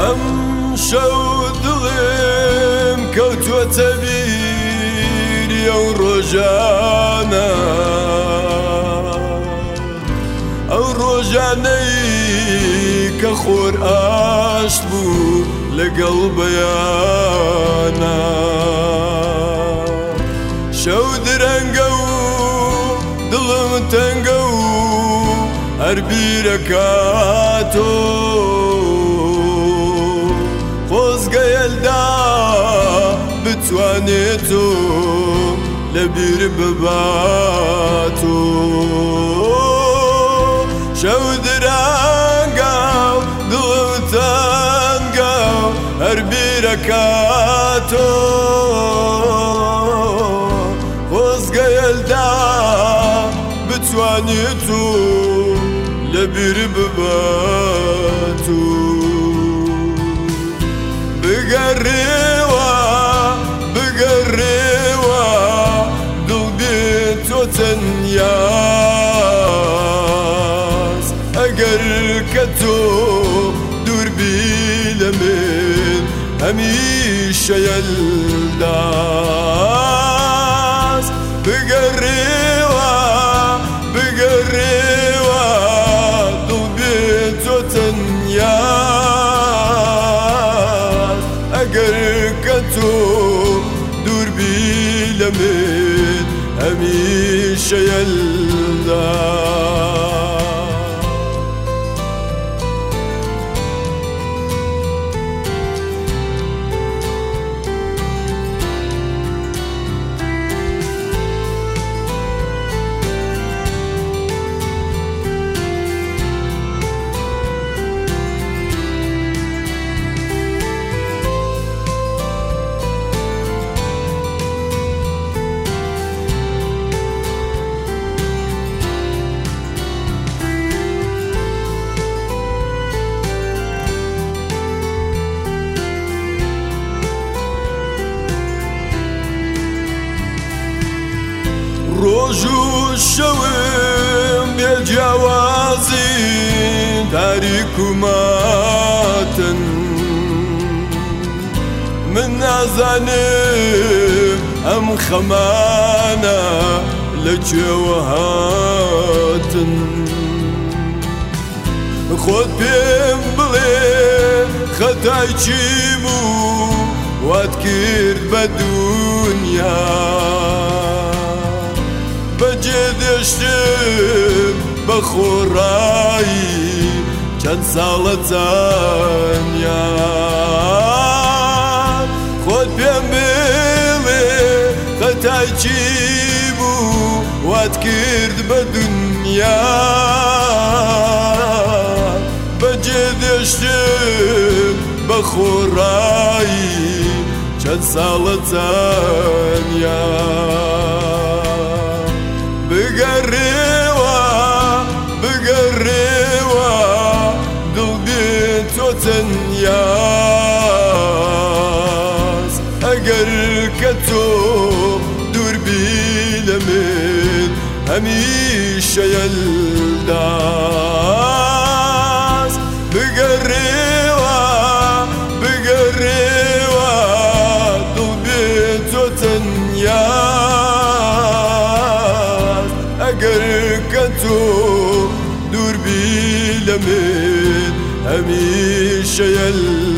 ئەم شەو دڵێم کەوتووەتە بیری ئەو ڕۆژانە، ئەو ڕۆژانەی کە خۆر ئاشت بوو لەگەڵ بەیانە. شەو درەنگە و دڵم تەنگە و هەر بیرەکاتۆ، خۆزگەیەلدا بتوانێتۆ لەبیر بباتۆ. شەو درەنگە و دڵم تەنگە و هەر بیرەکاتۆ، خۆزگەیەلدا بتوانێتۆ لەبیر بباتۆ. بگەڕێوە بگەڕێوە دڵ بێت تۆ تەنیاز، ئەگەر کە تۆ دووربی لە من هەمیشە یەلداز. بگەڕێوە بگەڕێوە دڵ بێت تۆ تەنیاز، ئەگەر کە تۆ دووربی لە من هەمیشە یەلداز. ڕۆژ و شەوم بێجیاوازی تاریک و ماتن، من نازانم ئەم خەمانە لەکوێوە هاتن. خۆت پێم بڵێ خەتای چی بوو وات کرد بە دونیا، بەجێ دێشتم بە خۆڕایی چەند ساڵە تەنیا. خۆت پێم بڵێ خەتای چی بوو وات کرد بە دونیا، بەجێ دێشتم بە خۆڕایی چەند ساڵە تەنیا. بگەڕێوە بگەڕێوە دڵ بێت تۆ تەنیاز، ئەگەر کە تۆ دووربی لە من هەمیشە یەلداز. بگەڕێوە بگەڕێوە دڵ بێت تۆ تەنیاز، ئەگەر کە تۆ دووربی لە من هەمیشە یەلداز.